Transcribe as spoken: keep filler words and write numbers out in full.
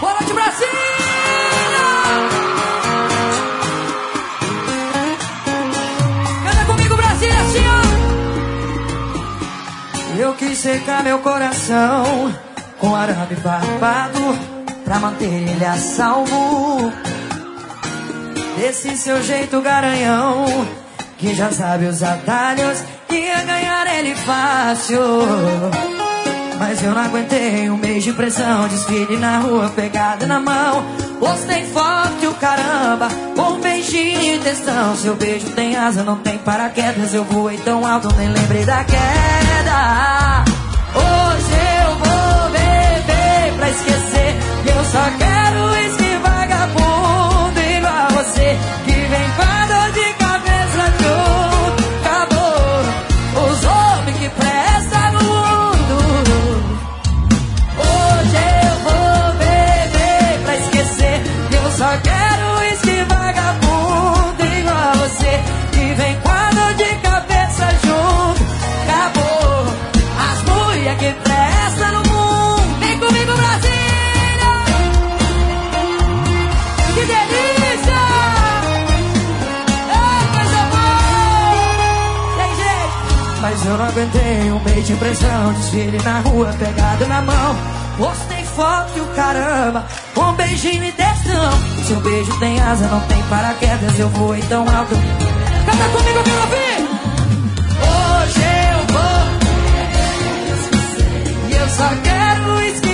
Boa noite, Brasília! Canta comigo, Brasília, assim, ó. Eu quis secar meu coração com arame farpado pra manter ele a salvo desse seu jeito garanhão, que já sabe os atalhos, ia ganhar ele fácil. Mas eu não aguentei um mês de pressão, desfile na rua, pegada na mão. Postei forte o caramba, com um beijinho e textão. Seu beijo tem asa, não tem paraquedas. Eu voei tão alto, nem lembrei da queda. Hoje eu vou beber pra esquecer, eu só quero esse vagabundo igual a você, que vem com a dor de cabeça junto. Acabou os homens que prestam no mundo. Hoje eu vou beber pra esquecer, eu só quero esse vagabundo igual a você, que vem com a dor de cabeça junto. Acabou as mulheres que prestam no mundo. Vem comigo, Brasília! Que delícia! Ei, coisa boa! Tem jeito! Mas eu não aguentei um mês de pressão, desfile na rua, pegado na mão. Postei foto e o caramba, com um beijinho e textão. Seu beijo tem asa, não tem paraquedas. Eu voei tão alto. Canta comigo, eu quero ouvir! Hoje eu vou, e eu só quero esquecer.